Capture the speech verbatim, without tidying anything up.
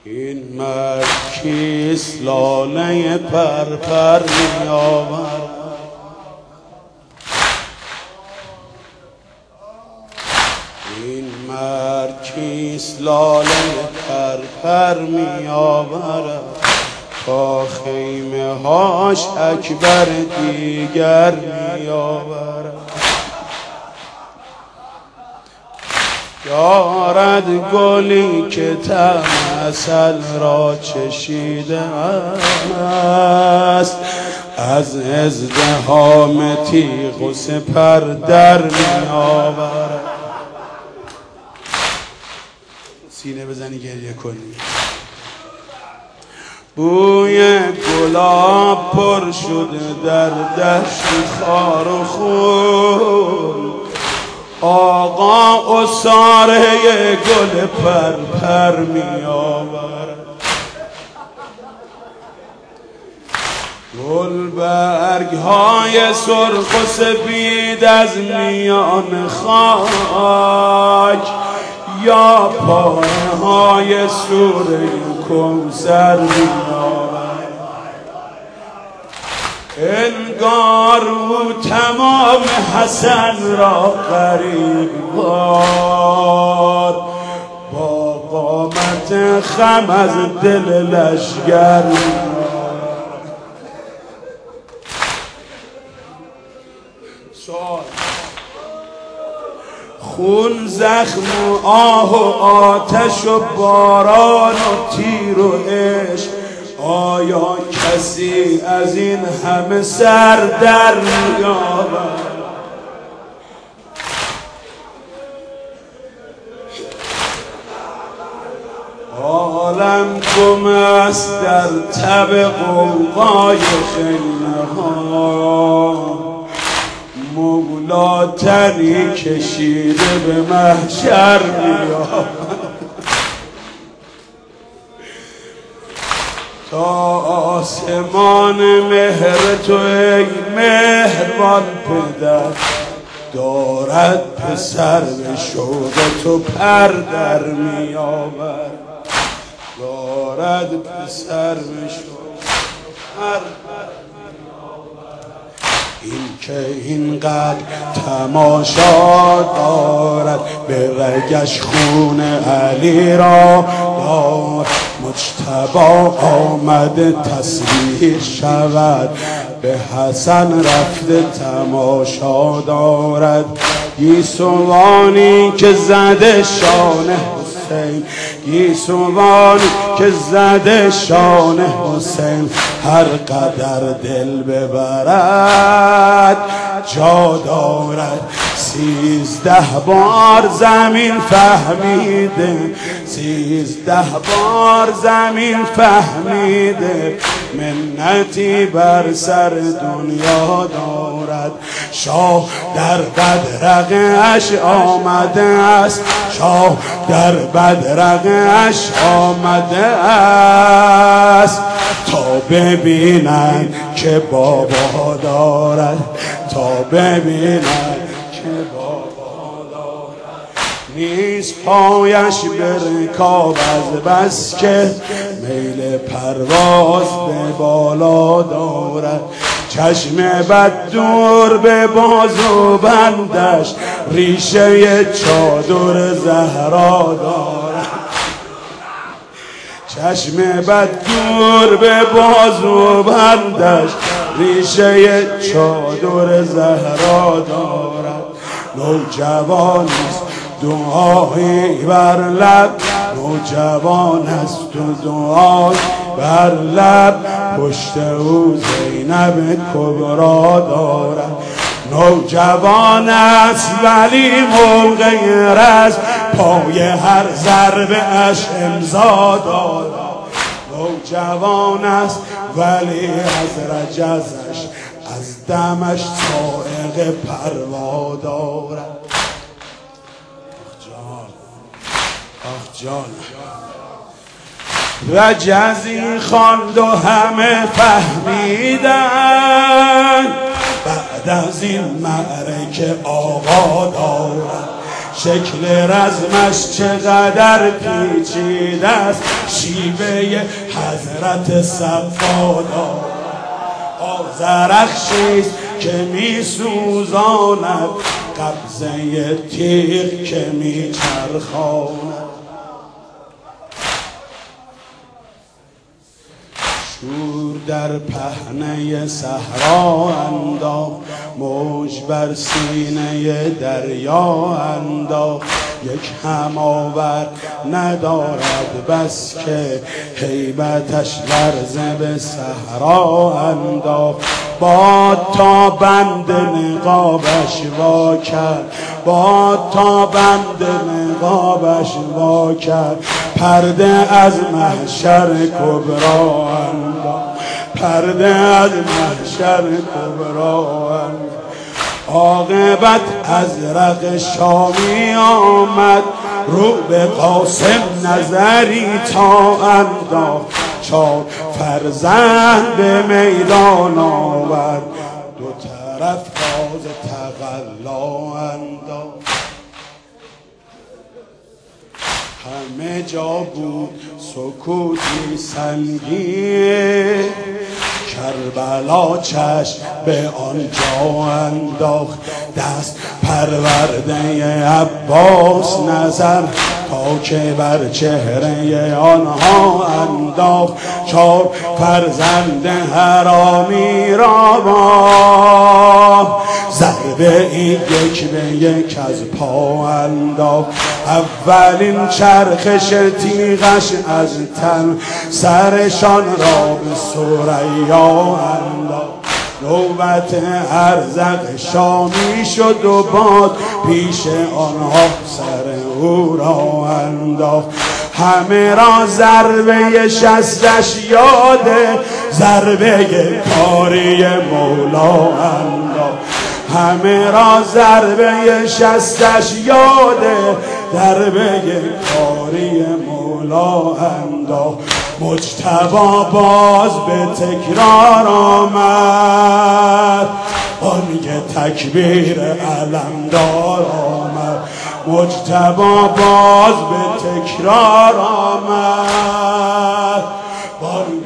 این مرد کیست لاله پرپر می آورد؟ این مرد کیست لاله پرپر می آورد؟ تا خیمه هاش اکبر دیگر می آورد. دارد گلی که طعم عسل را چشیده است، از ازدحام تیغ و سپر در می آورد. سینه بزنی گریه کنی. بوی گلاب پر شده در دشت خار و خون، آقا عصاره گل پر پر می آورد. گل برگ های سرخ و سفید از میان خاک، یا پاره های سوره کوثر می آورد. انگار او تمام حسن را قریب وار، با قامت خم از دل لشگر می آورد. سوال خون زخم و آه و آتش و باران و تیر و عشق، آیا کسی از این همه سر در می‌آورد؟ عالم گم است در تب غوغای خیمه ها، مولا تنی کشیده به محشر می‌آورد. تا آسمان مهر تو ای مهربان پدر، دارد پسر به شوق تو پر در می آورد. دارد پسر به شوق پر در می آورد. این که اینقدر تماشا دارد، به رگش خون علی را دارد. مجتبی آمده تصویر شود، به حسن رفته تماشا دارد. گیسوانی که زده شان حسین، گیسوانی که زده شان حسین، هر قدر دل ببرد جا دارد. سیزده بار زمین فهمیده، سیزده بار زمین فهمیده، منتی بر سر دنیا دارد. شاه در بدرقش آمده است، شاه در بدرقش آمده است، تا ببینن که بابا دارد، تا ببینن که بابا دارد. نیست پایش به رکاب از بس که میل پرواز به بالا دارد. چشم بد دور به بازو بندش، ریشه چادر زهرا دارد. چشم بد دور به بازو بندش، ریشه چادر زهرا دارد. نوجوانیست دعایی بر لب، نوجوان است و دعای بر لب، پشت او زینب کبرا دارد. نوجوان است ولی موقع رز، پای هر ضربه اش امضا دارد. نوجوان است ولی از رجزش، از دمش سائق پروا دارد. آخ جان رجزی خواند و همه فهمیدن، بعد از این معرکه آقا دارد. شکل رزمش چقدر پیچیده است، شیوه حضرت صفادا آذرخشیست که می سوزاند، قبضه تیغ که می چرخاند. شور در پهنه صحرا انداخت، موج بر سینه دریا انداخت. یک هماور ندارد بس که هیبتش لرزه به صحرا انداخت. باد تا بند نقابش وا کرد، باد تا بند نقابش وا کرد. پرده از محشر کبرا انداخت، پرده از محشر کبرا انداخت. عاقبت ازرق شامی آمد، رو به قاسم نظری تا انداخت. چار فرزند به میدان آورد، دو طرف باز تقلا انداخت. همه جا بود سکوتی سنگین، کربلا چشم به آنجا انداخت. دست پرورده عباس نظر تا که بر چهره آنها انداخت. چار فرزند حرامی را با ضربه ای یک به یک از پا انداخت. اولین چرخش تیغش از تن سرشان را به ثریا انداخت. نوبت ارزق شامی شد و باد پیش آنها سر او را انداخت. همه را ضربه شستش یاده، ضربه کاری مولا انداخت. همه را ضربه شستش یاده، ضربه کاری مولا انداخت. مجتبی باز به تکرار آمد، بانگ تکبیر علمدار آمد. مجتبی باز به تکرار آمد، بانگ